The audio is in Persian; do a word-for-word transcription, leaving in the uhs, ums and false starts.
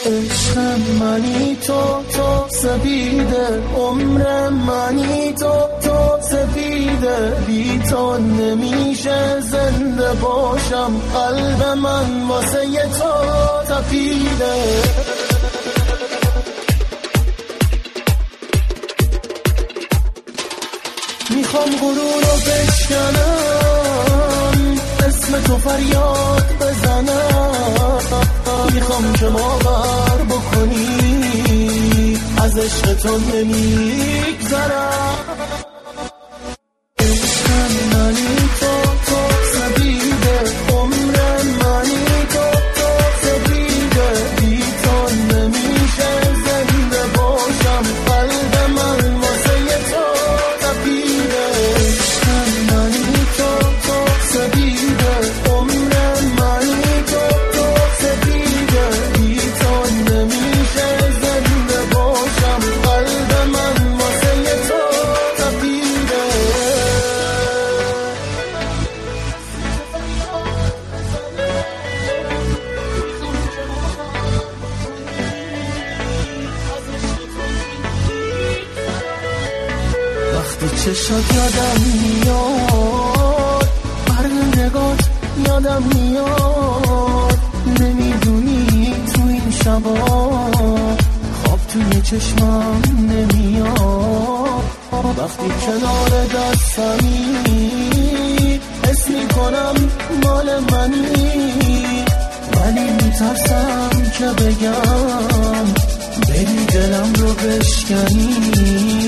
عشقم منی تو تو سپیده، عمر منی تو تو سپیده، بی تو نمیشه زنده باشم، قلب من واسه ی تو تپیده. میخوام غرور رو بشکنم، اسم تو فریاد بزنم، میخوام که باور بکنی از عشق تو نمیگذرم. عشقم منی تو تو سپیده، عمر منی تو تو سپیده، بی تو نمیشه زنده باشم، قلب من واسه ی تو تپیده. عشقم منی تو تو سپیده، عمر منی تو تو سپیده، بی تو نمیشه زنده باشم، قلب من واسه ی تو تپیده. وقتی چشات یادم میاد، برگ نگات یادم میاد، نمیدونی تو این شبا خواب توی چشمم نمیاد. وقتی کنار دستمی حس میکنم مال منی، ولی میترسم که بگم بری دلم رو بشکنی.